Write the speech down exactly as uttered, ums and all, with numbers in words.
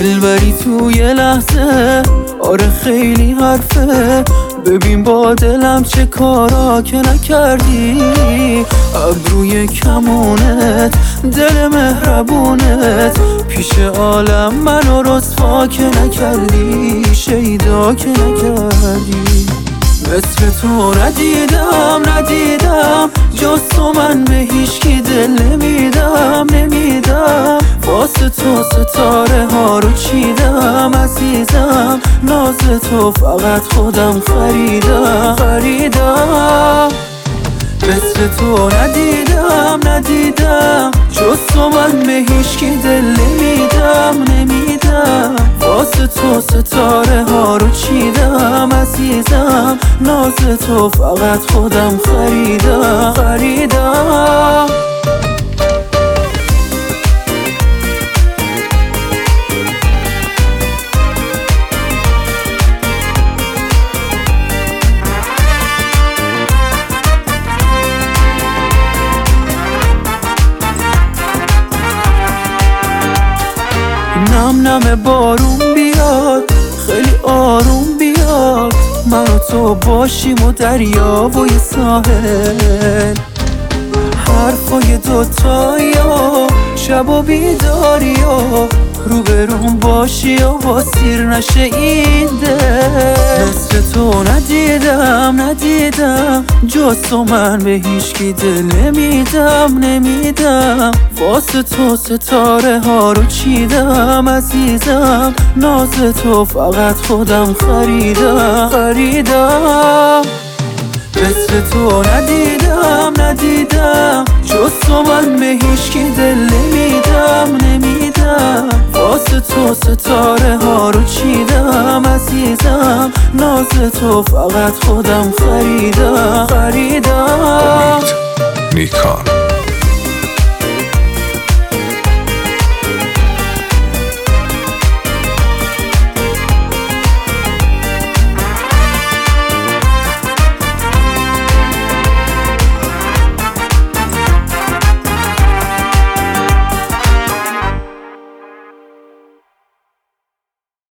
دلبری توی لحظه، آره خیلی حرفه. ببین با دلم چه کارا که نکردی، ابروی کمونت، دل مهربونت، پیش عالم منو رسوا که نکردی، شیدا که نکردی. مثل تو ندیدم ندیدم جز تو، من به هیچکی دل نمیدم نمیدم. واسه تو ستاره ها رو چیدم عزیزم، ناز تو فقط خودم خریدم خریدم. مثل تو ندیدم ندیدم جز تو، من به هیچکی دل نمیدم نمیدم. واسه تو ستاره ها رو چیدم عزیزم، ناز تو فقط خودم خریدم خریدم. نم نم بارون بیاد، خیلی آروم بیاد، من و تو باشیم و دریا و یه ساحل. حرفای دوتایی و شب و بیداری و روبروم باشی و با سیر نشه این دل. مثل تو ندیدم ندیدم جز تو، من به هیچکی دل نمیدم نمیدم. واسه تو ستاره ها رو چیدم عزیزم، ناز تو فقط خودم خریدم خریدم. مثل تو ندیدم ندیدم جز تو، من به هیچکی دل نمیدم نمیدم. واسه تو ستاره ها رو چیدم عزیزم، ناز تو فقط خودم خریدم خریدم. نیکان